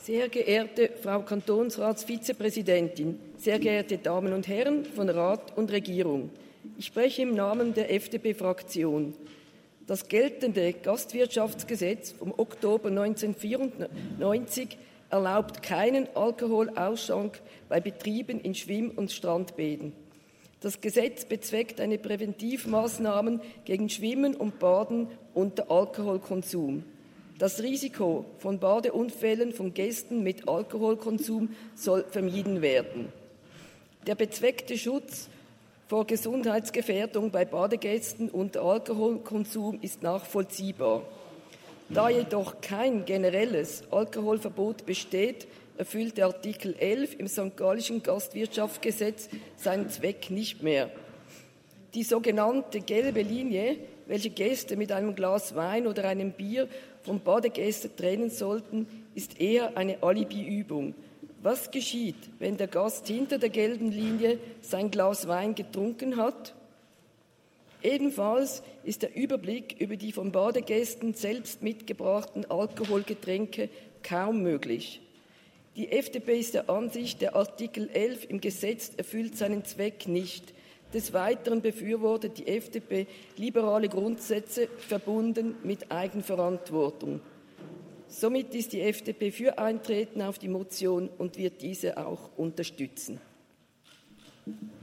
Sehr geehrte Frau Kantonsratsvizepräsidentin, sehr geehrte Damen und Herren von Rat und Regierung, ich spreche im Namen der FDP-Fraktion. Das geltende Gastwirtschaftsgesetz vom Oktober 1994 erlaubt keinen Alkoholausschank bei Betrieben in Schwimm- und Strandbäden. Das Gesetz bezweckt eine Präventivmaßnahmen gegen Schwimmen und Baden unter Alkoholkonsum. Das Risiko von Badeunfällen von Gästen mit Alkoholkonsum soll vermieden werden. Der bezweckte Schutz vor Gesundheitsgefährdung bei Badegästen unter Alkoholkonsum ist nachvollziehbar. Da jedoch kein generelles Alkoholverbot besteht, erfüllt der Artikel 11 im St. Gallischen Gastwirtschaftsgesetz seinen Zweck nicht mehr. Die sogenannte gelbe Linie, welche Gäste mit einem Glas Wein oder einem Bier vom Badegästen trennen sollten, ist eher eine Alibiübung. Was geschieht, wenn der Gast hinter der gelben Linie sein Glas Wein getrunken hat? Ebenfalls ist der Überblick über die von Badegästen selbst mitgebrachten Alkoholgetränke kaum möglich. Die FDP ist der Ansicht, der Artikel 11 im Gesetz erfüllt seinen Zweck nicht. Des Weiteren befürwortet die FDP liberale Grundsätze verbunden mit Eigenverantwortung. Somit ist die FDP für Eintreten auf die Motion und wird diese auch unterstützen.